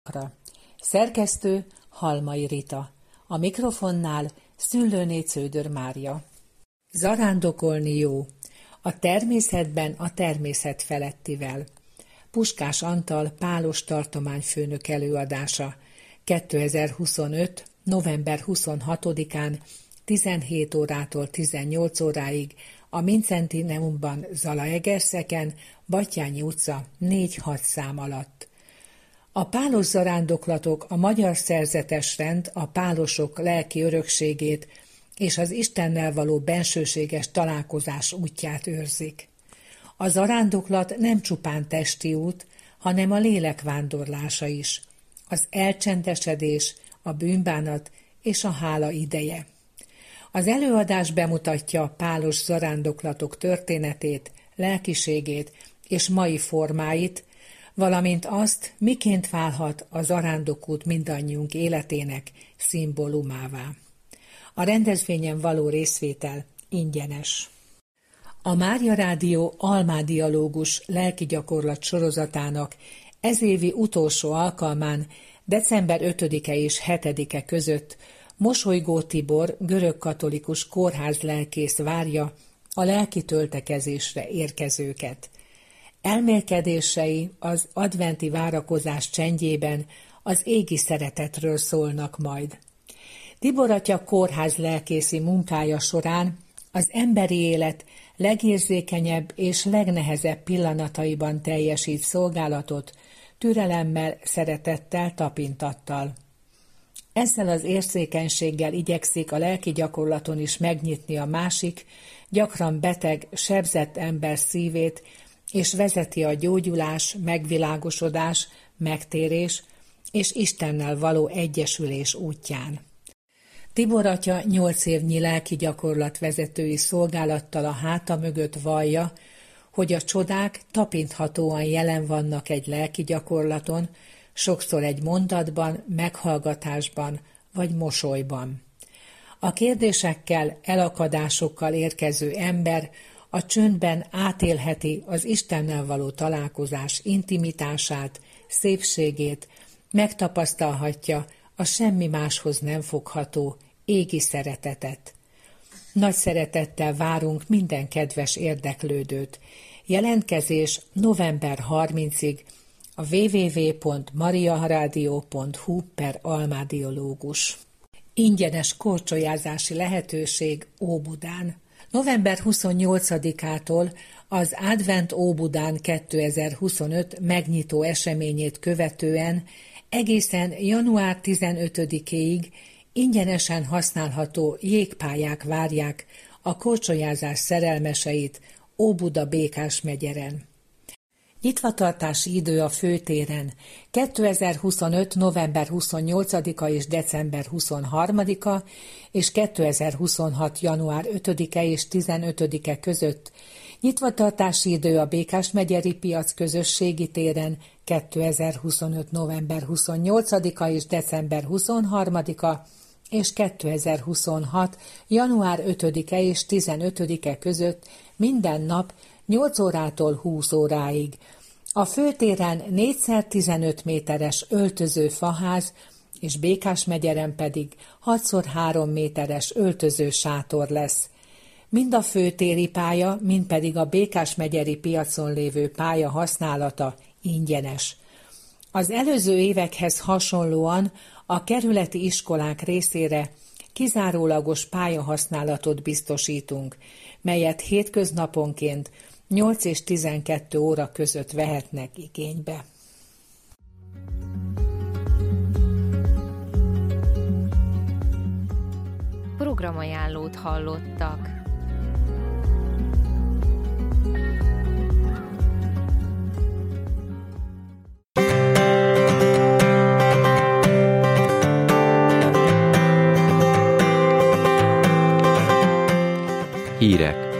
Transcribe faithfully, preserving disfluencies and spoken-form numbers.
Szerkesztő Halmai Rita. A mikrofonnál Szüllőné Cződör Mária. Zarándokolni jó. A természetben a természet felettivel. Puskás Antal Pálos tartományfőnök előadása kétezer-huszonöt. november huszonhatodikán tizenhét órától tizennyolc óráig a Mincentineumban Zalaegerszegen, Batthyány utca négy hat szám alatt. A pálos zarándoklatok a magyar szerzetes rend a pálosok lelki örökségét és az Istennel való bensőséges találkozás útját őrzik. A zarándoklat nem csupán testi út, hanem a lélek vándorlása is, az elcsendesedés, a bűnbánat és a hála ideje. Az előadás bemutatja a pálos zarándoklatok történetét, lelkiségét és mai formáit, valamint azt, miként válhat a zarándokút mindannyiunk életének szimbólumává. A rendezvényen való részvétel ingyenes. A Mária Rádió Almádialógus lelki gyakorlat sorozatának ezévi utolsó alkalmán december ötödike és hetedike között Mosolygó Tibor görögkatolikus kórházlelkész várja a lelki töltekezésre érkezőket. Elmélkedései az adventi várakozás csendjében az égi szeretetről szólnak majd. Tibor atya kórházlelkészi munkája során az emberi élet legérzékenyebb és legnehezebb pillanataiban teljesít szolgálatot, türelemmel, szeretettel, tapintattal. Ezzel az érzékenységgel igyekszik a lelki gyakorlaton is megnyitni a másik, gyakran beteg, sebzett ember szívét, és vezeti a gyógyulás, megvilágosodás, megtérés és Istennel való egyesülés útján. Tibor atya nyolc évnyi lelki gyakorlatvezetői szolgálattal a háta mögött vallja, hogy a csodák tapinthatóan jelen vannak egy lelki gyakorlaton, sokszor egy mondatban, meghallgatásban vagy mosolyban. A kérdésekkel, elakadásokkal érkező ember a csöndben átélheti az Istennel való találkozás intimitását, szépségét, megtapasztalhatja a semmi máshoz nem fogható égi szeretetet. Nagy szeretettel várunk minden kedves érdeklődőt. Jelentkezés november harmincadikáig a double-u double-u double-u pont mariaradio pont hu per almádiológus. Ingyenes korcsolyázási lehetőség Óbudán. november huszonnyolcadikától az Advent Óbudán kétezer-huszonöt megnyitó eseményét követően egészen január tizenötödikéig ingyenesen használható jégpályák várják a korcsolyázás szerelmeseit Óbuda Békásmegyeren. Nyitvatartási idő a főtéren kétezer-huszonöt. november huszonnyolcadika és december huszonharmadika és kétezer-huszonhat. január ötödike és tizenötödike között. Nyitvatartási idő a Békásmegyeri piac közösségi téren kétezer-huszonöt. november huszonnyolcadika és december huszonharmadika és kétezer-huszonhat. január ötödike és tizenötödike között minden nap nyolc órától húsz óráig. A főtéren négy szer tizenöt méteres öltöző faház, és Békásmegyeren pedig hat szer három méteres öltöző sátor lesz. Mind a főtéri pálya, mind pedig a Békásmegyeri piacon lévő pálya használata ingyenes. Az előző évekhez hasonlóan a kerületi iskolák részére kizárólagos pályahasználatot biztosítunk, melyet hétköznaponként nyolc és tizenkettő óra között vehetnek igénybe. Programajánlót hallottak. Hírek.